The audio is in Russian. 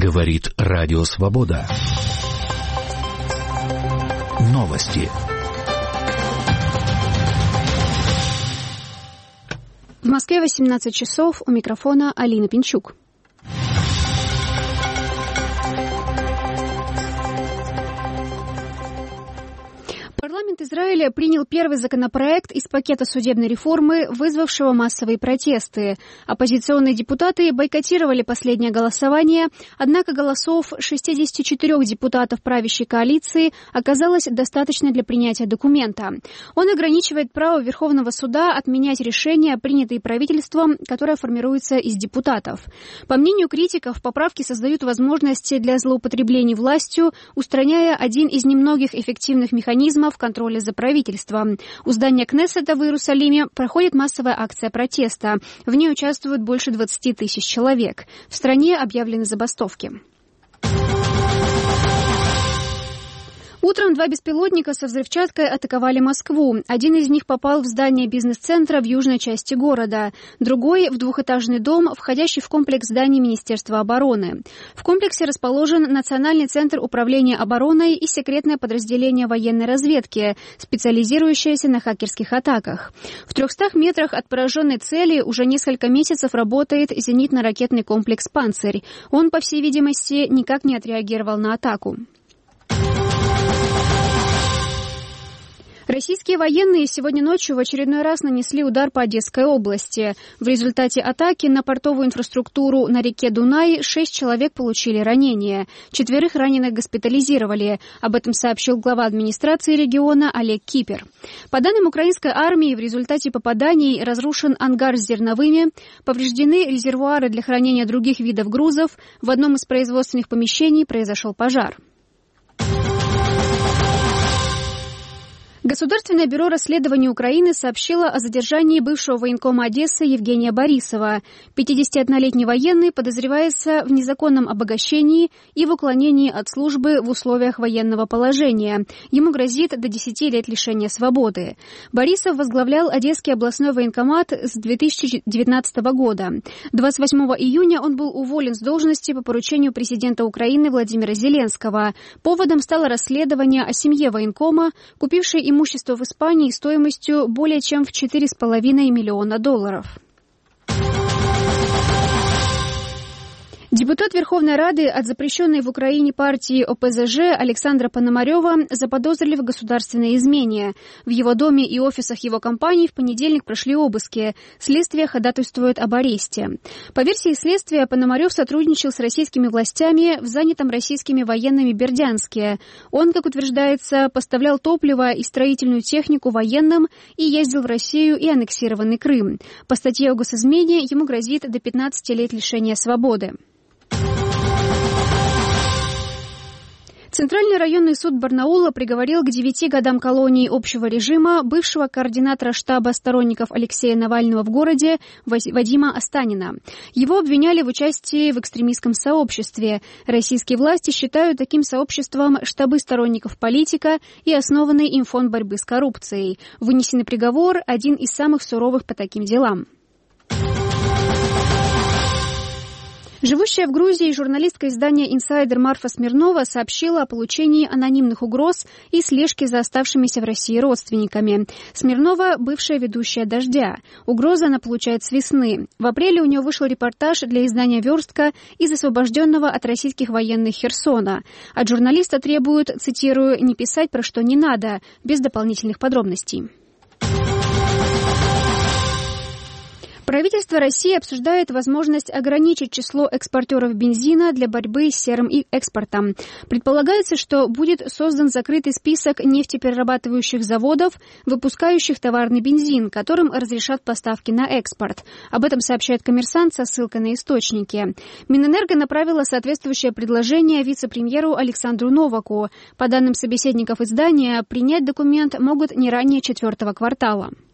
Говорит Радио Свобода. Новости. В Москве 18 часов. У микрофона Алина Пинчук. Парламент Израиля принял первый законопроект из пакета судебной реформы, вызвавшего массовые протесты. Оппозиционные депутаты бойкотировали последнее голосование, однако голосов 64 депутатов правящей коалиции оказалось достаточно для принятия документа. Он ограничивает право Верховного суда отменять решения, принятые правительством, которое формируется из депутатов. По мнению критиков, поправки создают возможности для злоупотреблений властью, устраняя один из немногих эффективных механизмов контроля за правительством. У здания Кнессета в Иерусалиме проходит массовая акция протеста. В ней участвуют больше 20 тысяч человек. В стране объявлены забастовки. Утром 2 беспилотника со взрывчаткой атаковали Москву. Один из них попал в здание бизнес-центра в южной части города, другой — в двухэтажный дом, входящий в комплекс зданий Министерства обороны. В комплексе расположен Национальный центр управления обороной и секретное подразделение военной разведки, специализирующееся на хакерских атаках. В 300 метрах от пораженной цели уже несколько месяцев работает зенитно-ракетный комплекс «Панцирь». Он, по всей видимости, никак не отреагировал на атаку. Российские военные сегодня ночью в очередной раз нанесли удар по Одесской области. В результате атаки на портовую инфраструктуру на реке Дунай 6 человек получили ранения. 4 раненых госпитализировали. Об этом сообщил глава администрации региона Олег Кипер. По данным украинской армии, в результате попаданий разрушен ангар с зерновыми, повреждены резервуары для хранения других видов грузов. В одном из производственных помещений произошел пожар. Государственное бюро расследований Украины сообщило о задержании бывшего военкома Одессы Евгения Борисова. 51-летний военный подозревается в незаконном обогащении и в уклонении от службы в условиях военного положения. Ему грозит до 10 лет лишения свободы. Борисов возглавлял Одесский областной военкомат с 2019 года. 28 июня он был уволен с должности по поручению президента Украины Владимира Зеленского. Поводом стало расследование о семье военкома, купившей имущество в Испании стоимостью более чем в $4,5 миллиона. Депутат Верховной Рады от запрещенной в Украине партии ОПЗЖ Александра Пономарева заподозрили в государственной измене. В его доме и офисах его компании в понедельник прошли обыски. Следствие ходатайствует об аресте. По версии следствия, Пономарев сотрудничал с российскими властями в занятом российскими военными Бердянске. Он, как утверждается, поставлял топливо и строительную технику военным и ездил в Россию и аннексированный Крым. По статье о госизмене ему грозит до 15 лет лишения свободы. Центральный районный суд Барнаула приговорил к 9 годам колонии общего режима бывшего координатора штаба сторонников Алексея Навального в городе Вадима Останина. Его обвиняли в участии в экстремистском сообществе. Российские власти считают таким сообществом штабы сторонников политика и основанный им фонд борьбы с коррупцией. Вынесенный приговор – один из самых суровых по таким делам. Живущая в Грузии журналистка издания «Инсайдер» Марфа Смирнова сообщила о получении анонимных угроз и слежке за оставшимися в России родственниками. Смирнова – бывшая ведущая «Дождя». Угрозы она получает с весны. В апреле у нее вышел репортаж для издания «Верстка» из освобожденного от российских военных Херсона. От журналиста требуют, цитирую, «не писать про что не надо», без дополнительных подробностей. Правительство России обсуждает возможность ограничить число экспортеров бензина для борьбы с серым экспортом. Предполагается, что будет создан закрытый список нефтеперерабатывающих заводов, выпускающих товарный бензин, которым разрешат поставки на экспорт. Об этом сообщает «Коммерсант» со ссылкой на источники. Минэнерго направила соответствующее предложение вице-премьеру Александру Новаку. По данным собеседников издания, принять документ могут не ранее 4-го квартала.